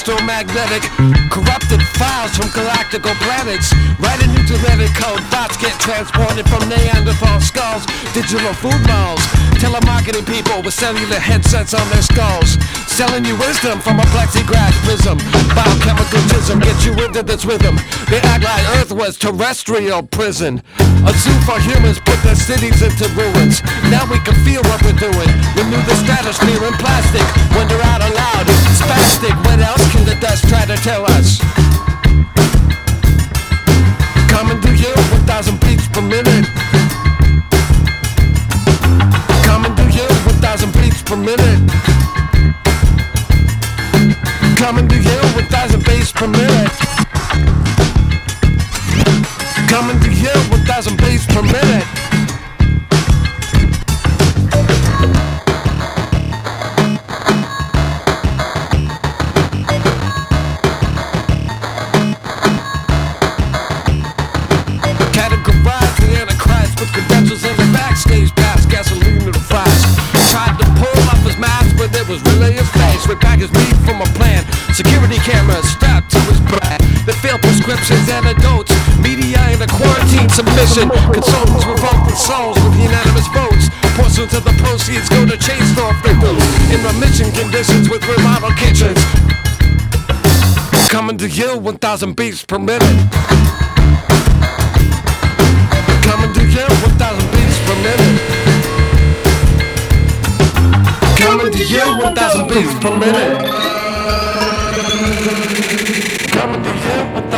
electromagnetic, corrupted files from galactical planets. Write a new genetic code, thoughts get transported from Neanderthal skulls, digital food malls, telemarketing people with cellular headsets on their skulls, selling you wisdom from a plexiglass prism. Biochemical jism gets you into this rhythm. They act like Earth was terrestrial prison. A zoo for humans put their cities into ruins. Now we can feel what we're doing. Renew the stratosphere in plastic. Wonder out aloud, spastic. What else can the dust try to tell us? Coming to you, 1,000 beats per minute. Coming to you, 1,000 beats per minute. Coming to you, 1,000 beats per minute. Coming to you, 1,000 beats per minute. Categorize the Antichrist with credentials in the backstage pass, gasoline to the fries. Tried to pull off his mask, but it was really his face. Repack his meat from a plant. Security cameras strapped to his back. They failed prescriptions, antidotes. Media in a quarantine submission. Consultants revolt their souls with unanimous votes. Portions of the proceeds go to chain store victims in remission conditions with remodel kitchens. Coming to you, 1,000 beats per minute. Coming to you, 1,000 beats per minute. Coming to you, 1,000 beats per minute. Coming to you,